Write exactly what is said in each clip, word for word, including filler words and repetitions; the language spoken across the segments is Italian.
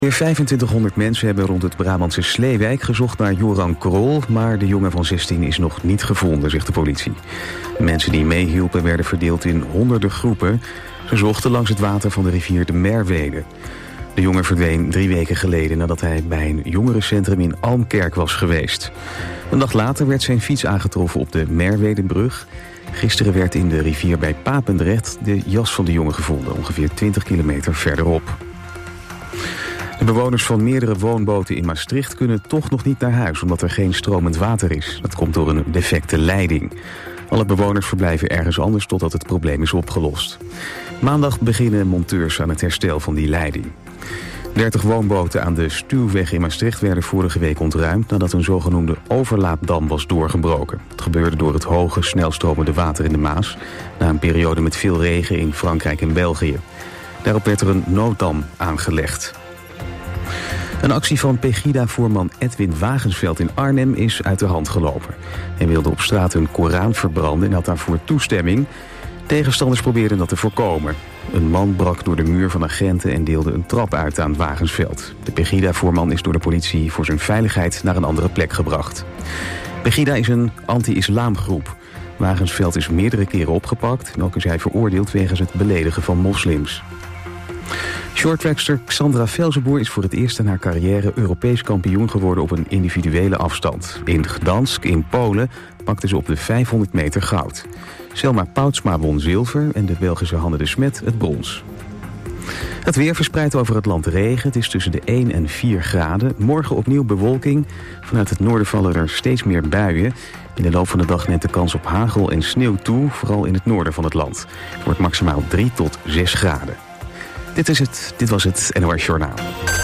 Weer vijfentwintighonderd mensen hebben rond het Brabantse Sleewijk gezocht naar Joran Krol, maar de jongen van zestien is nog niet gevonden, zegt de politie. De mensen die meehielpen werden verdeeld in honderden groepen. Ze zochten langs het water van de rivier de Merwede. De jongen verdween drie weken geleden nadat hij bij een jongerencentrum in Almkerk was geweest. Een dag later werd zijn fiets aangetroffen op de Merwedebrug. Gisteren werd in de rivier bij Papendrecht de jas van de jongen gevonden, ongeveer twintig kilometer verderop. De bewoners van meerdere woonboten in Maastricht kunnen toch nog niet naar huis, omdat er geen stromend water is. Dat komt door een defecte leiding. Alle bewoners verblijven ergens anders totdat het probleem is opgelost. Maandag beginnen monteurs aan het herstel van die leiding. dertig woonboten aan de Stuwweg in Maastricht werden vorige week ontruimd nadat een zogenoemde overlaaddam was doorgebroken. Het gebeurde door het hoge, snelstromende water in de Maas, na een periode met veel regen in Frankrijk en België. Daarop werd er een nooddam aangelegd. Een actie van Pegida-voorman Edwin Wagensveld in Arnhem is uit de hand gelopen. Hij wilde op straat een Koran verbranden en had daarvoor toestemming. Tegenstanders probeerden dat te voorkomen. Een man brak door de muur van agenten en deelde een trap uit aan Wagensveld. De Pegida-voorman is door de politie voor zijn veiligheid naar een andere plek gebracht. Pegida is een anti-islamgroep. Wagensveld is meerdere keren opgepakt en ook is hij veroordeeld wegens het beledigen van moslims. Shorttrackster Xandra Velzenboer is voor het eerst in haar carrière Europees kampioen geworden op een individuele afstand. In Gdansk in Polen pakte ze op de vijfhonderd meter goud. Selma Poutsma won zilver en de Belgische Hanne de Smet het brons. Het weer verspreidt over het land regen. Het is tussen de één en vier graden. Morgen opnieuw bewolking. Vanuit het noorden vallen er steeds meer buien. In de loop van de dag neemt de kans op hagel en sneeuw toe, vooral in het noorden van het land. Het wordt maximaal drie tot zes graden. Dit, is het, dit was het N O S Journaal.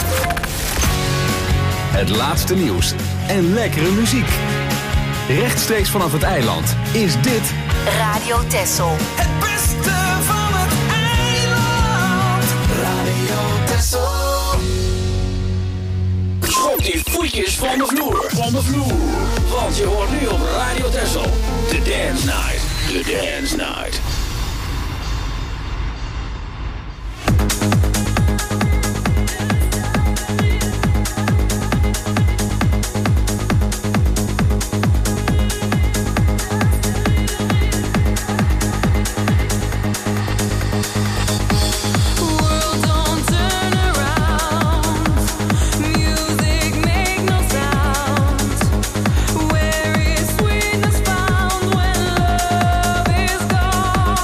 Het laatste nieuws en lekkere muziek. Rechtstreeks vanaf het eiland is dit Radio Texel. Het beste van het eiland. Radio Texel. Schop die voetjes van de vloer. Van de vloer. Want je hoort nu op Radio Texel. The Dance Night. The Dance Night. Where is sweetness found when love is gone?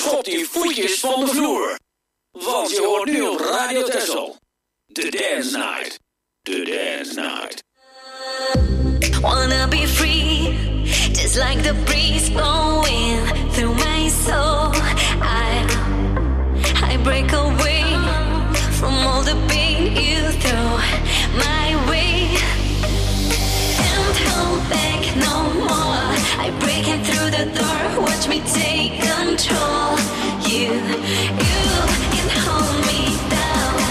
Schop die voetjes van de vloer. Want je hoort nu op Radio Texel. The Dance Night. The Dance Night. Wanna be free, just like the breeze blowing through my soul. I, I break away from all the pain you throw my way. Can't hold back no more. I break in through the door, watch me take control. You, you can hold me down.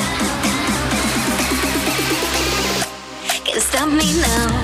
Can't stop me now.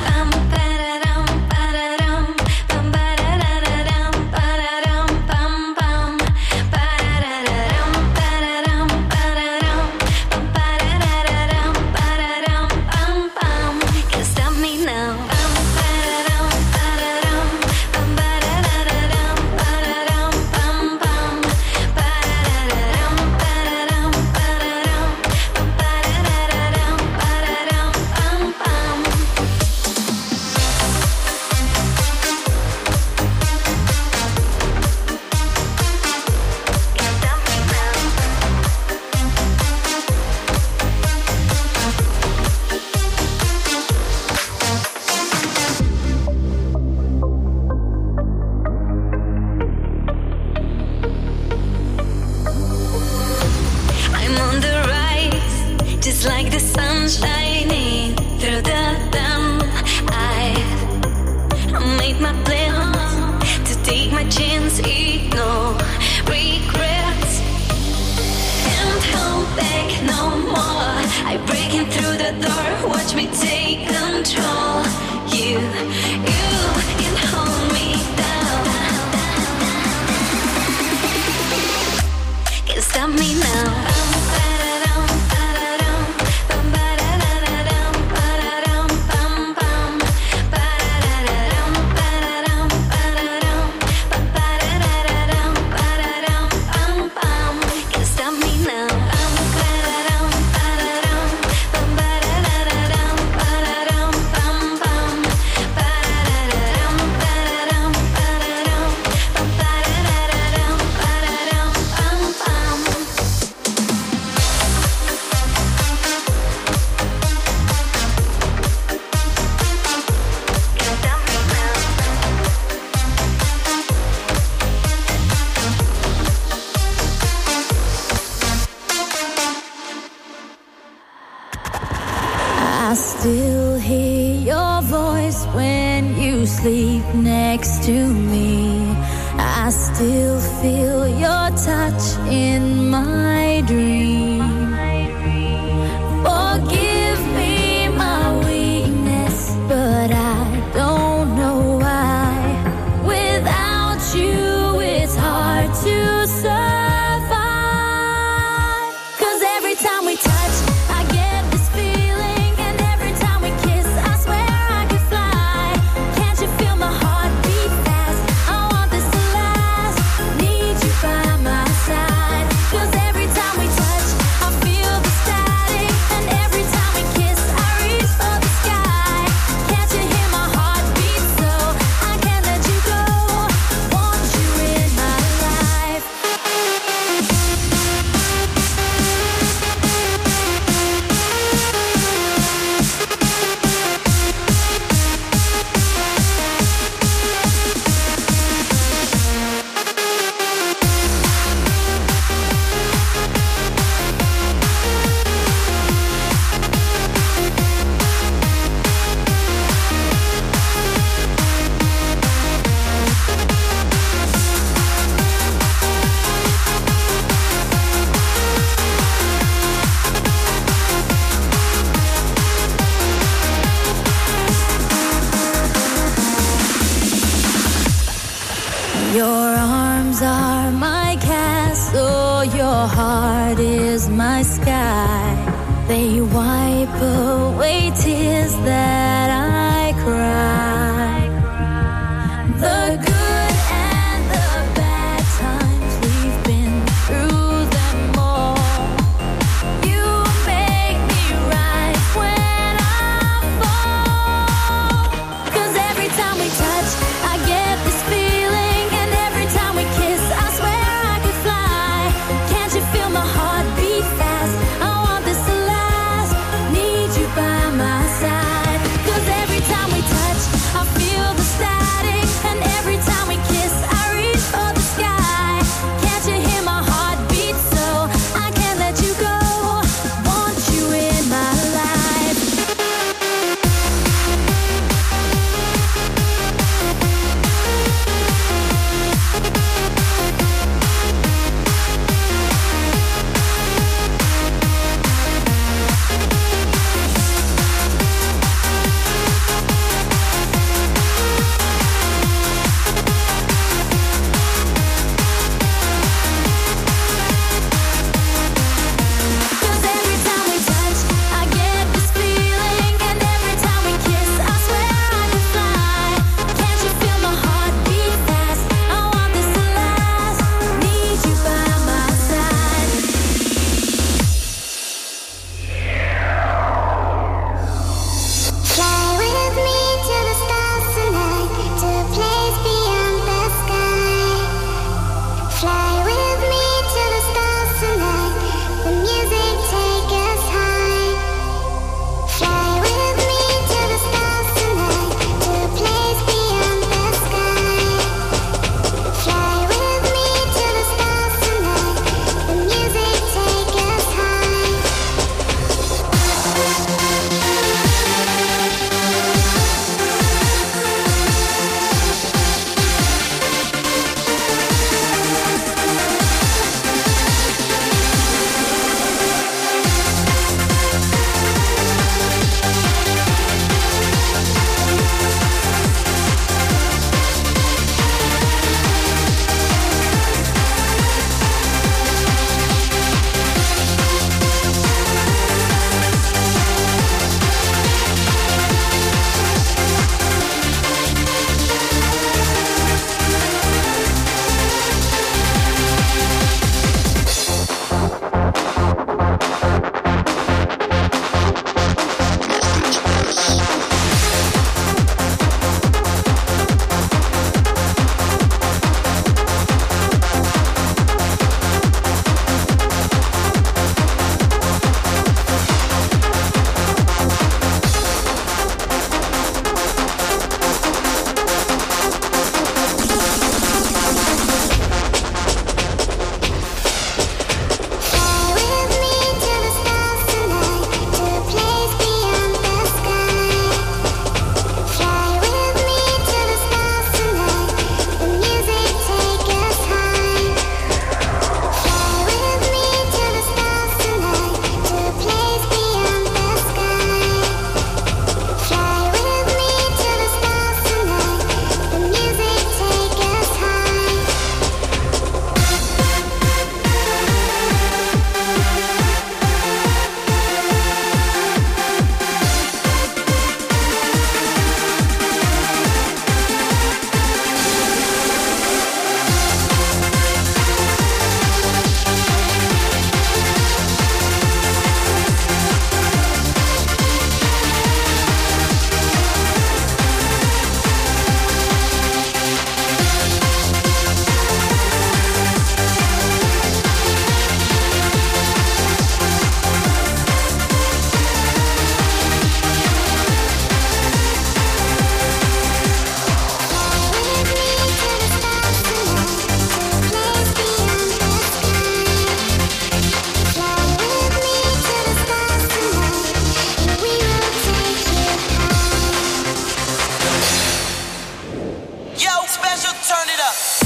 Every time we touch, I get this feeling, and every time we kiss, I swear I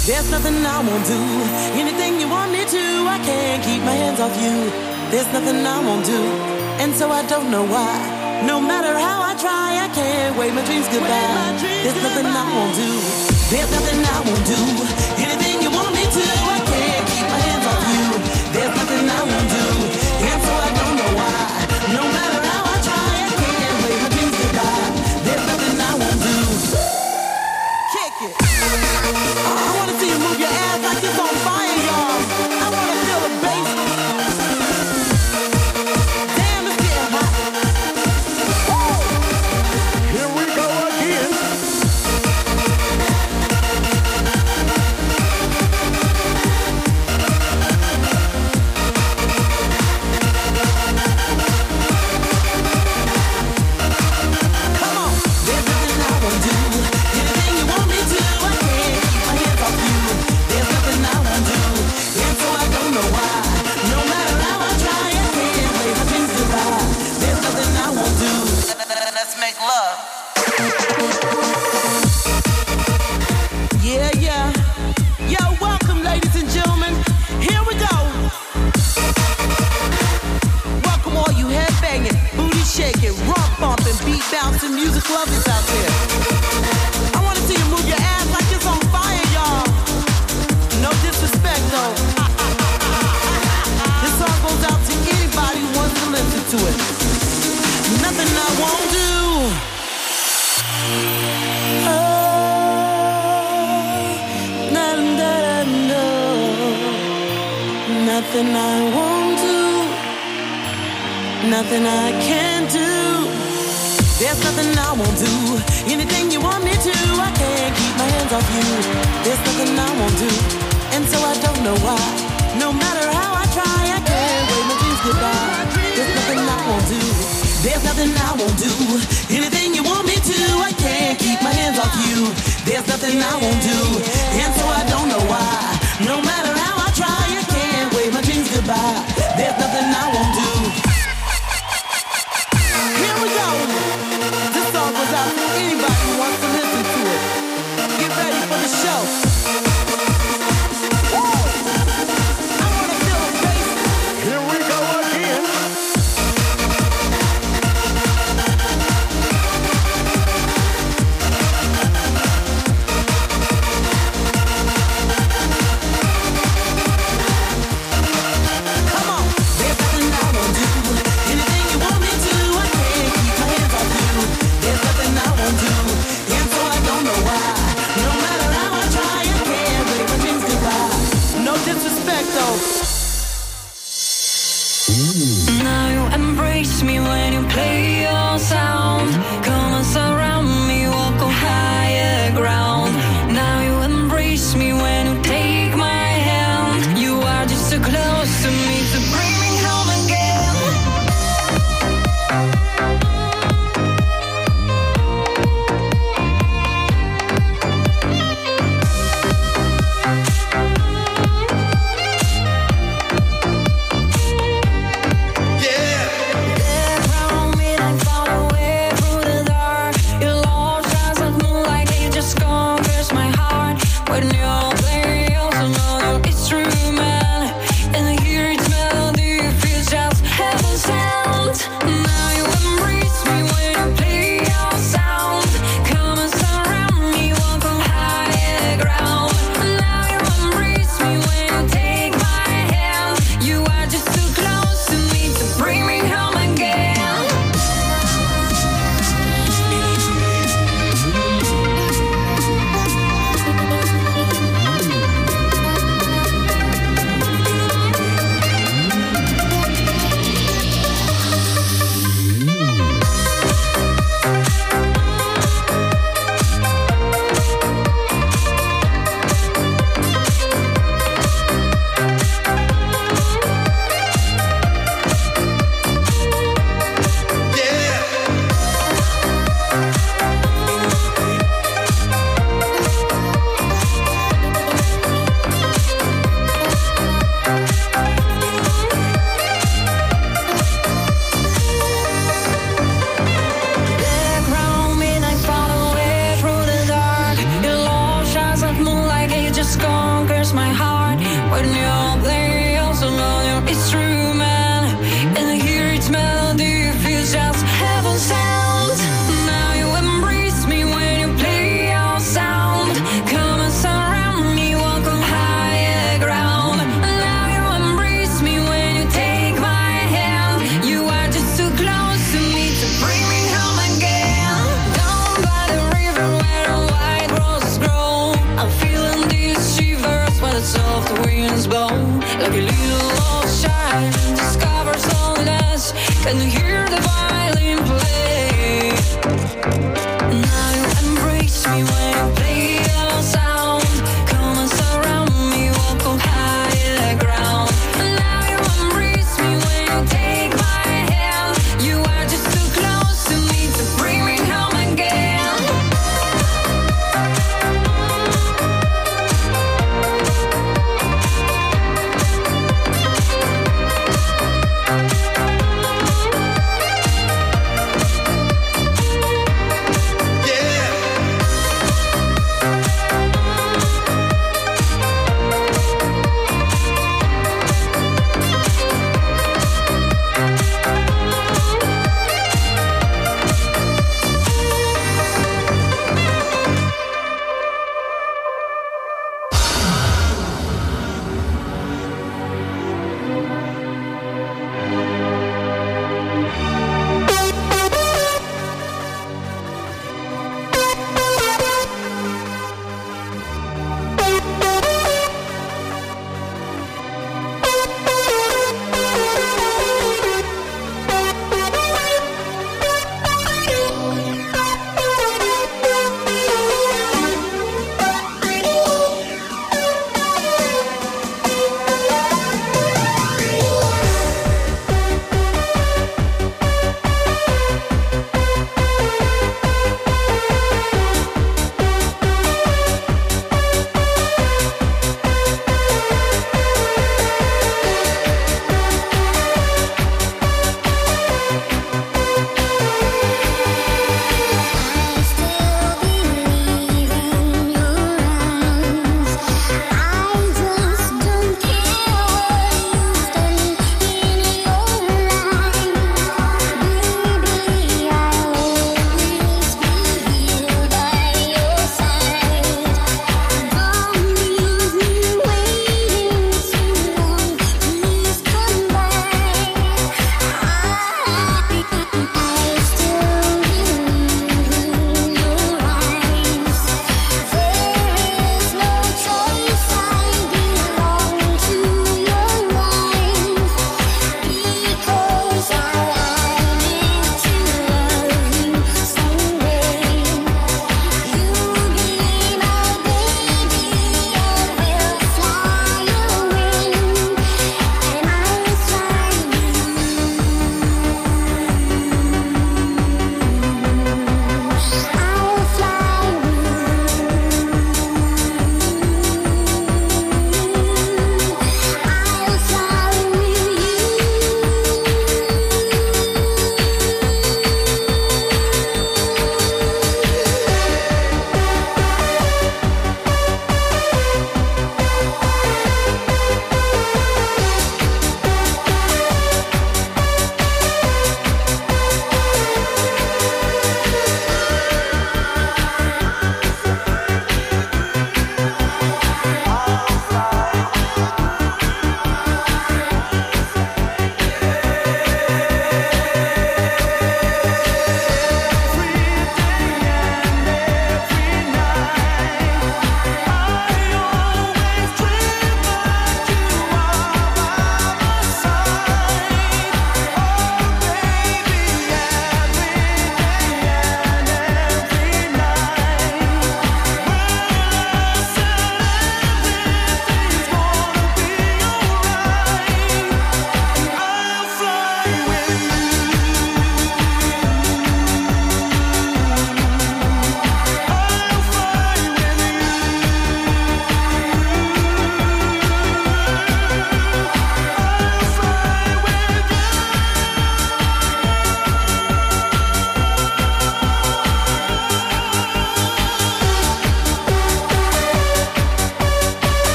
There's nothing I won't do. Anything you want me to, I can't keep my hands off you. There's nothing I won't do, and so I don't know why. No matter how I try, I can't wave my dreams goodbye. My dreams There's nothing goodbye. I won't do. There's nothing I won't do. Anything you want me to, I can't keep my hands off you. There's nothing I won't do, and so I don't know why. No matter how I try, I can't wave my dreams goodbye. There's nothing I won't do. Kick it. I wanna see you move your ass like it's on fire, y'all. I wanna feel the bass. Damn, it's getting hot. Woo! Here we go again. Come on. There's nothing I won't do. Anything you want me to, I can't keep my hands off you. There's nothing I won't do, and so I don't know why. No matter how I try, I can't wave my dreams goodbye. There's nothing I won't do. Let's make love. Yeah, yeah. Yo, welcome, ladies and gentlemen. Here we go. Welcome all you headbanging, booty shaking, rump bumping, beat bouncing, music lovers out there. I want to see you move your ass like it's on fire, y'all. No disrespect, though. This song goes out to anybody who wants to listen to it. Nothing I won't do. Oh, na na na. Nothing I won't do. Nothing I can't do. There's nothing I won't do. Anything you want me to, I can't keep my hands off you. There's nothing I won't do, and so I don't know why. No matter how I try, I can't wave my dreams goodbye. There's nothing I won't do. There's nothing I won't do. Anything you want me to, I can't keep my hands off you. There's nothing I won't do, and so I don't know why. No matter how I try, I can't wave my dreams goodbye. There's nothing I won't do. Here we go. This song goes out to anybody who wants to listen to it. Get ready for the show. Woo! I wanna feel the bass. Here we go again. cross my heart when you're there, also know your instrument, and I hear its melody, it feels just heaven sound. Now you embrace me when you play your sound. Come and surround me, walk on higher ground. Now you embrace me when you take my hand. You are just too close to me to bring me home again. Down by the river where the white roses grow, I'm feeling these shivers when the soft winds blow. Like a little lost child discovers loneliness. Can you hear the violin play? Now you embrace me when you play your sound. Come and surround me, walk on higher ground. Now you embrace me when you take my hand. You are just too close to me to bring me home again.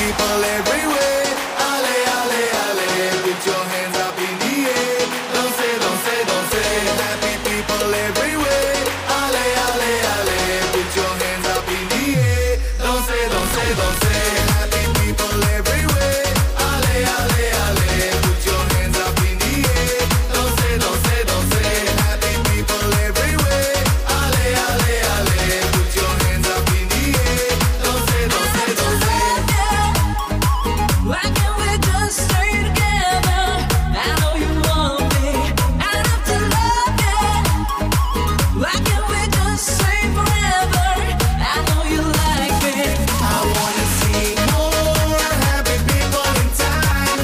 people everywhere. Ale, ale, ale, put your hands up in the air. Don't say, don't say, don't say. Happy people everywhere. Ale, ale, ale, put your hands up in the air. Don't say, don't say, don't say. Happy people everywhere. Ale, ale, ale, put your hands up in the air. Don't say, don't say, don't say. Happy people everywhere. Ale, ale, ale, put your hands up in the air. Don't say, don't say, don't say. Why can't we just stay together? I know you want me, I'd have to love you. Why can't we just stay forever? I know you like me. I wanna see more happy people in time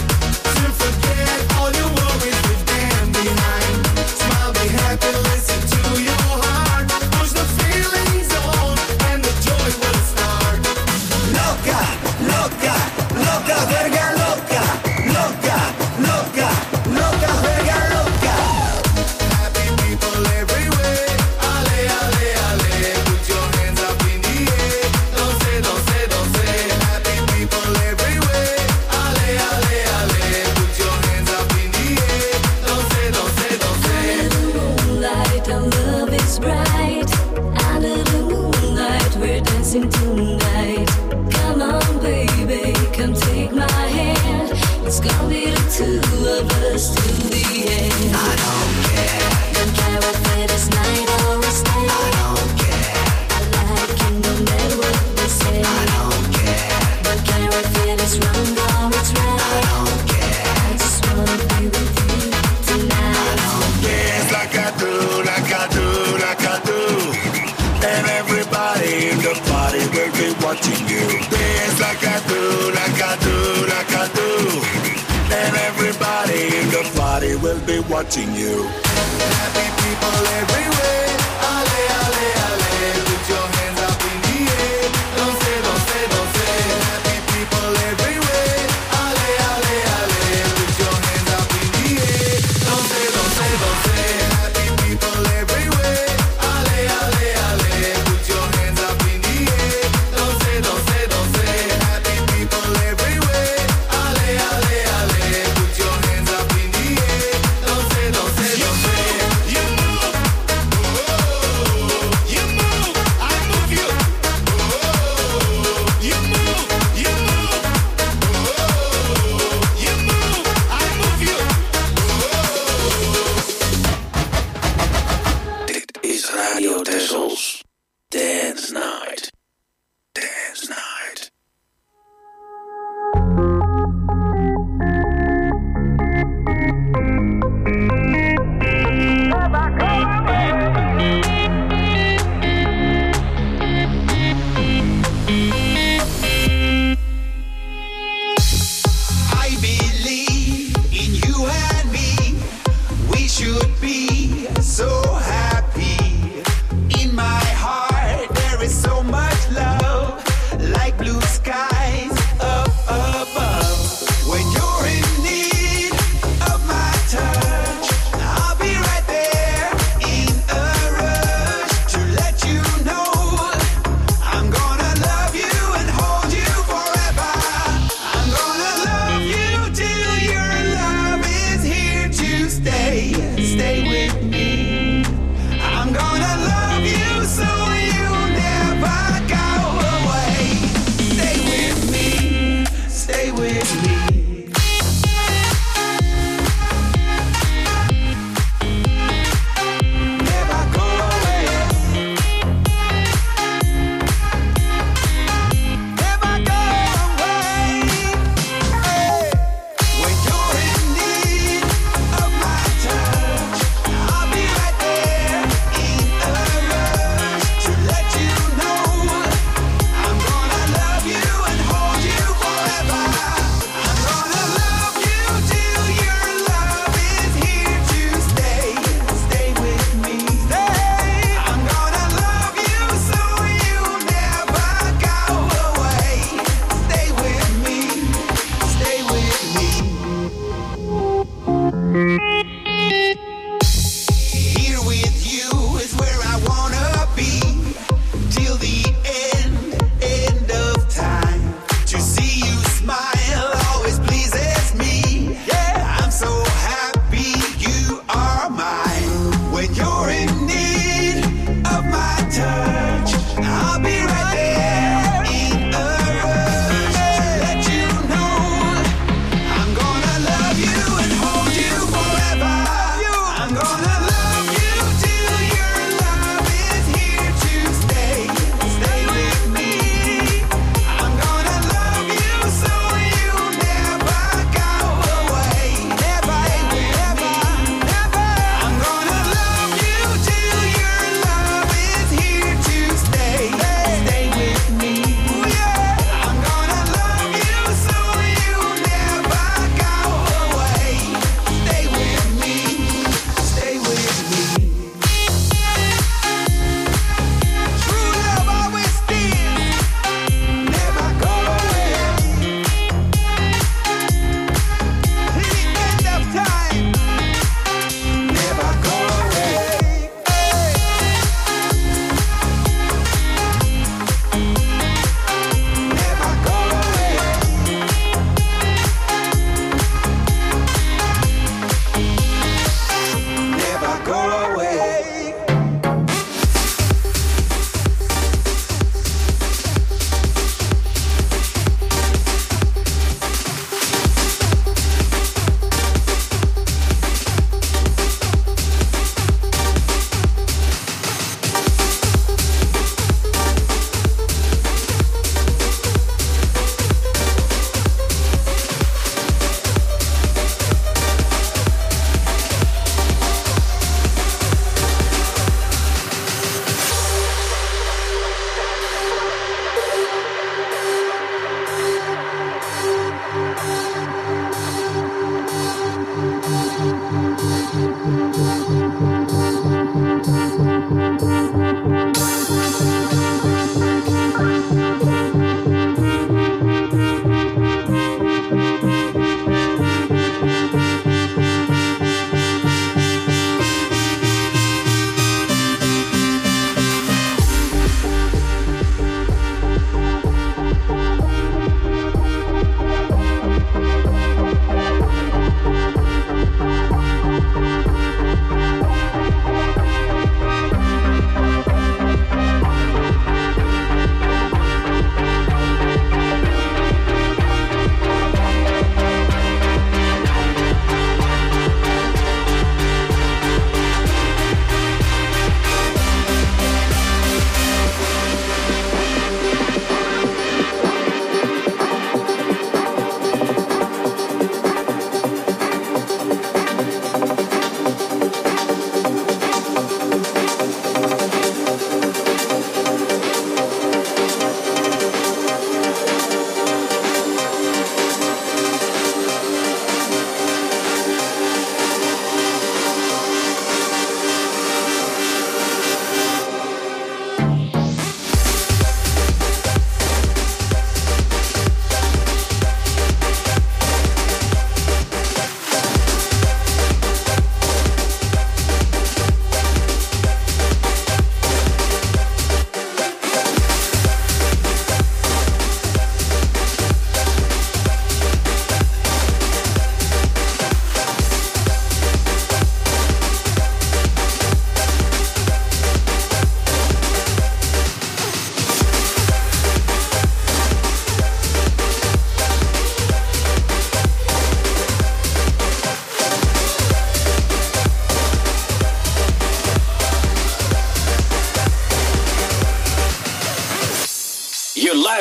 to forget all your worries, leave them behind. Smile, be happy, listen to your heart. Push the feelings on, and the joy will start. Loca, loca, loca, verga loca, loca, loca, loca, verga loca. Happy people everywhere. Ale, ale, ale, put your hands up in the air. Don't say, don't say, don't say. Happy people everywhere. Ale, ale, ale, put your hands up in the air. Don't say, don't say, don't say. Under the moonlight, our love is bright. Under the moonlight, we're dancing tonight. Come on, baby, come take my hand. It's gonna be the two of us to the end. I don't care. Don't care if it is night or it's day. I don't care. I like you no matter what they say. I don't care. Don't care if it is wrong or it's right. I don't care. I just wanna be with you tonight. Dance like I do, like I do, like I do. And everybody in the party will be watching you. Dance like I do, like I do, like I do. And everybody in the party will be watching you. Happy people everywhere. Ale, ale, ale, put your hands up in the air. Don't say, don't say, don't say. Happy people everywhere. Ale, ale, ale, put your hands up in the air. Don't say, don't say, don't say. Happy people everywhere. Ale, ale, ale, put your hands up in the air. Don't say, don't say, don't say. Happy people everywhere. Ale, ale, ale, put your hands up in the air. Don't say, don't say, don't say. You know, oh,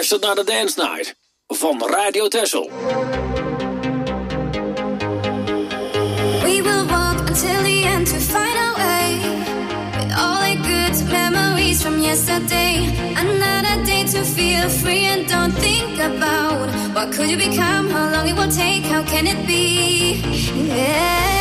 luistert naar de Dance Night van Radio Texel. We will walk until the end to find our way. With all the good memories from yesterday. Another day to feel free and don't think about what could you become, how long it will take, how can it be? Yeah.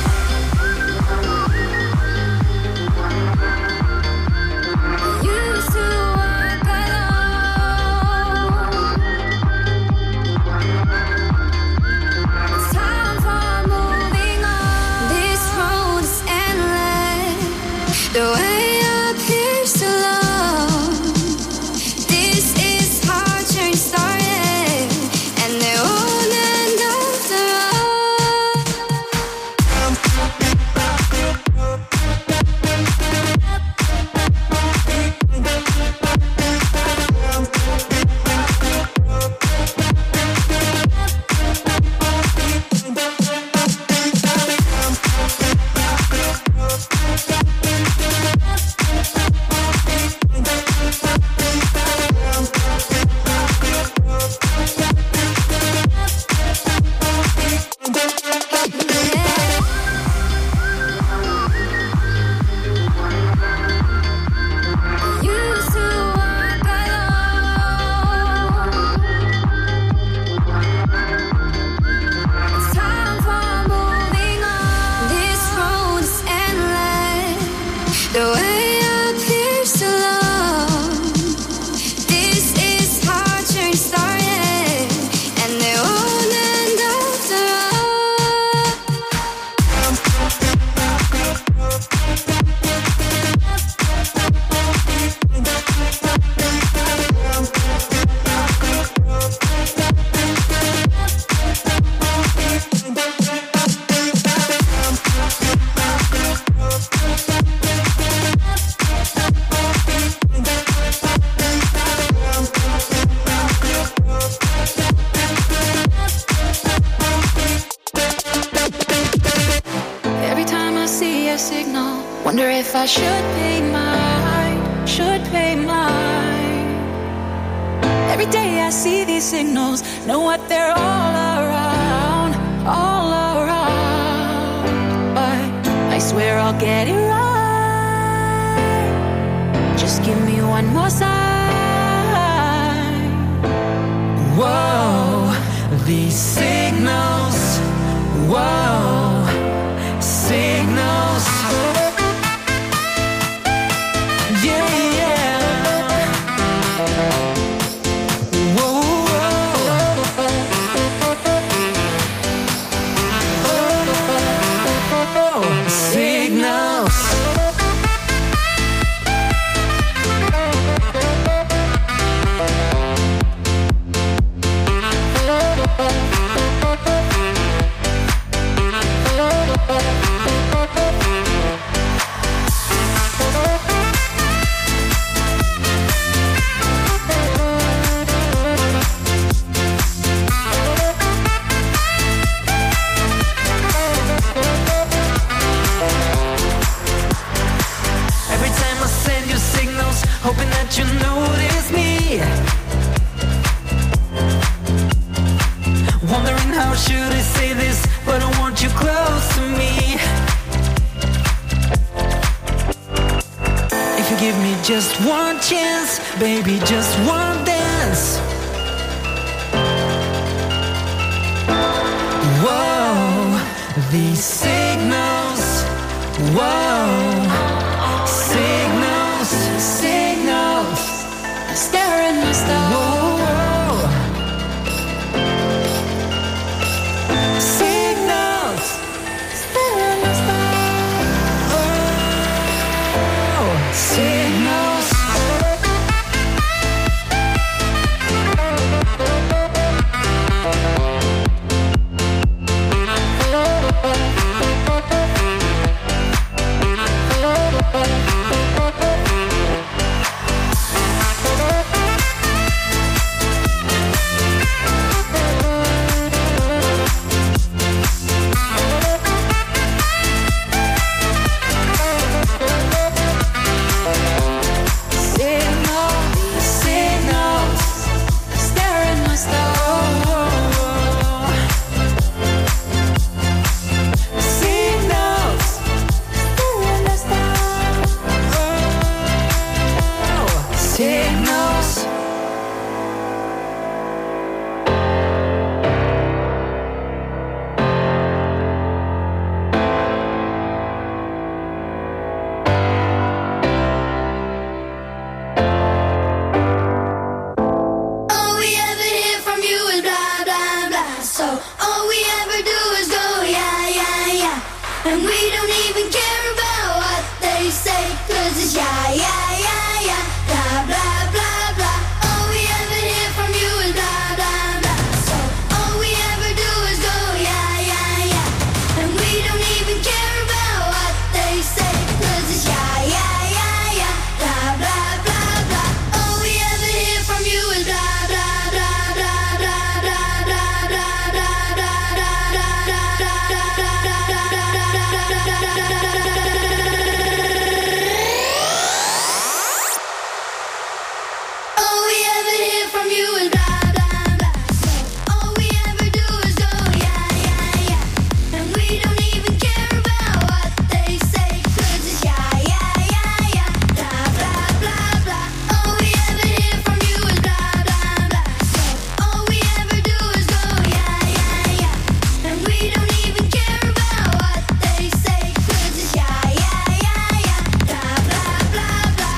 The way appears to love. This is how our journey started, and the whole end of the I should pay mine, should pay mine. Every day I see these signals, know what they're all around, all around. But I swear I'll get it right. Just give me one more sign. Whoa, these signals, whoa, signals. Just one chance, baby, just one dance. Whoa, these signals, whoa, signals, signals. Staring my stars. Whoa. Signals, staring my stars. Oh, signals. So all we ever do is go, yeah, yeah, yeah. And we don't even care about what they say, cause it's yeah, yeah, yeah, yeah. Blah, blah, blah, blah. All we ever hear from you is blah, blah, blah. So all we ever do is go, yeah, yeah, yeah. And we don't even care about what they say, cause it's yeah, yeah, yeah, yeah. Blah, blah, blah, blah. All we ever hear from you is blah, blah, blah, blah, blah, blah, blah, blah, blah, blah, all we ever hear from you is blah, blah, blah. So all we ever do is go, yeah, yeah, yeah. And we don't even care about what they say, cause it's yeah, yeah, yeah, yeah. Blah, blah, blah, blah. All we ever hear from you is blah, blah, blah. So all we ever do is go, yeah, yeah, yeah. And we don't even care about what they say, cause it's yeah, yeah, yeah, yeah. Blah, blah, blah, blah.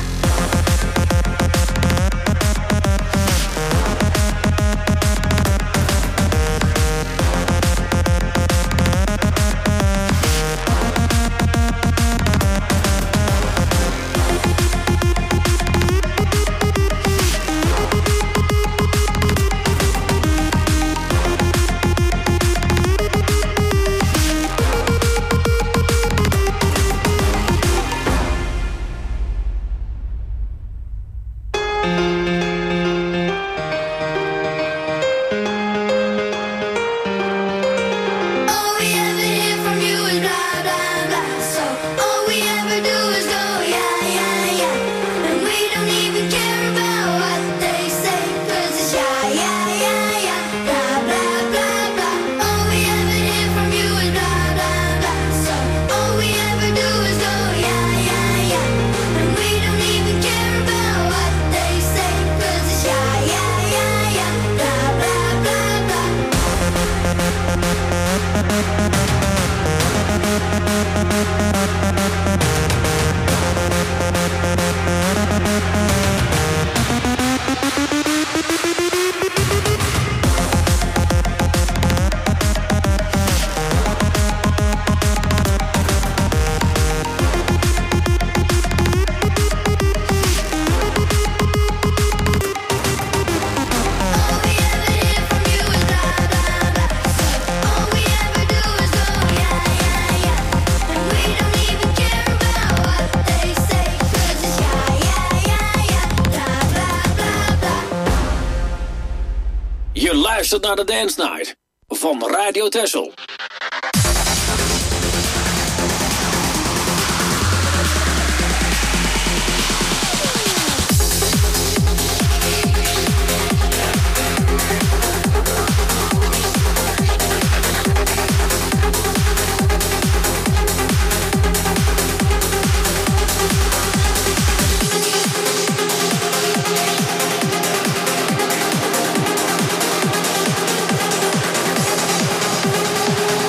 All we ever hear from you is blah, blah, blah. So all we ever do is go, yeah, yeah, yeah. And we don't even care about what they say, cause it's yeah, yeah, yeah, yeah. Blah, blah, blah, blah. All we ever hear from you is blah, blah, blah. So all we ever do is go, yeah, yeah, yeah. And we don't even care about what they say, cause it's yeah, yeah, yeah, yeah. Blah, blah, blah, blah. All we ever hear from you is blah, blah, blah. So all we ever do is go, yeah, yeah, yeah. And we don't even care about what they say, cause it's yeah, yeah, yeah, yeah. Blah, blah, blah, blah. Je luistert naar de Dance Night van Radio Texel. All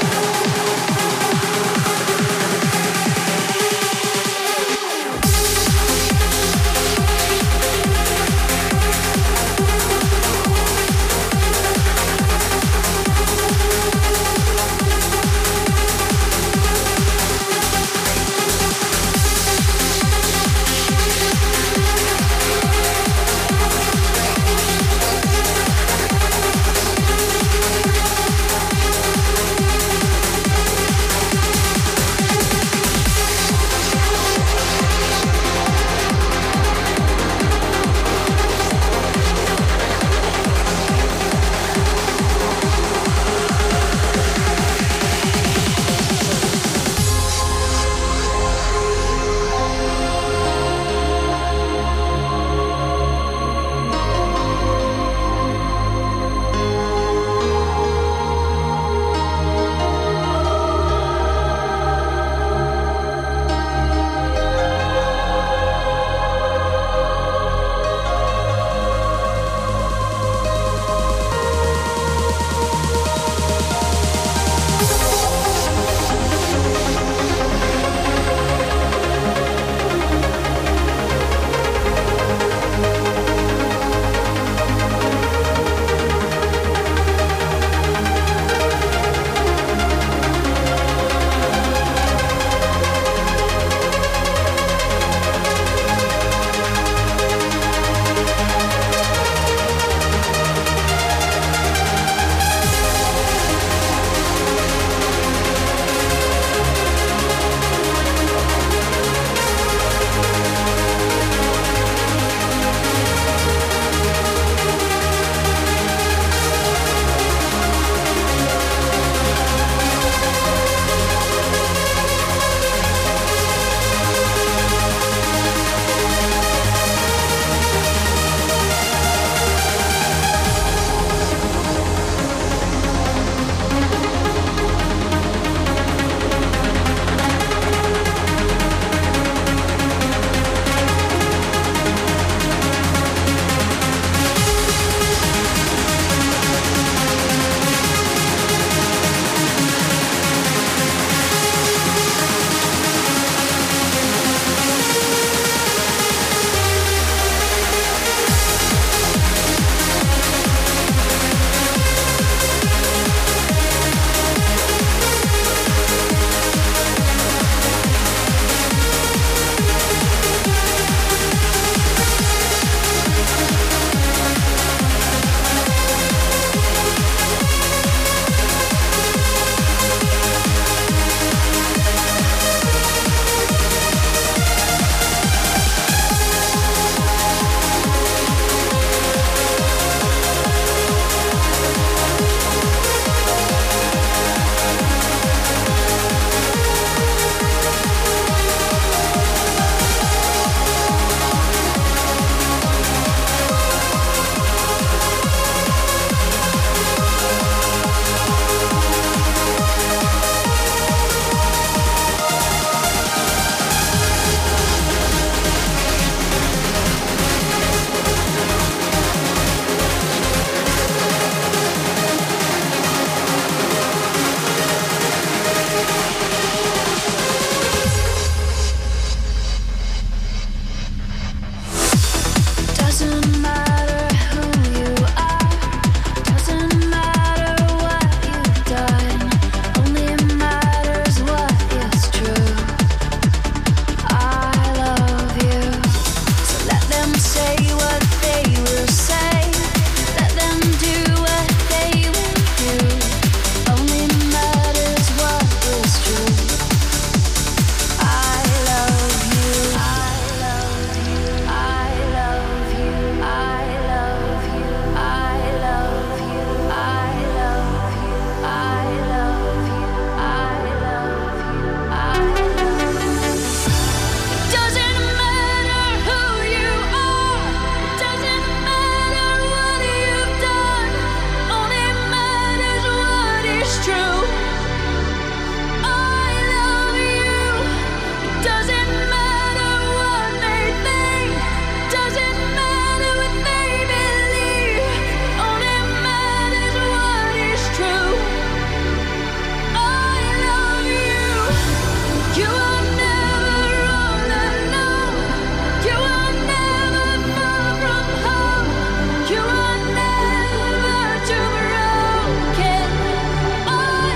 You are never too broken.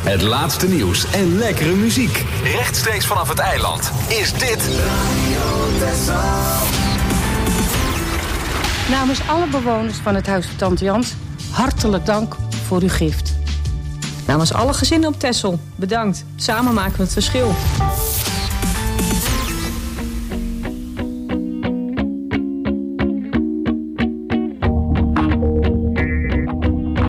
Het laatste nieuws en lekkere muziek. Rechtstreeks vanaf het eiland is dit Namens alle bewoners van het Huis van Tante Jans, hartelijk dank voor uw gift. Namens alle gezinnen op Texel, bedankt. Samen maken we het verschil.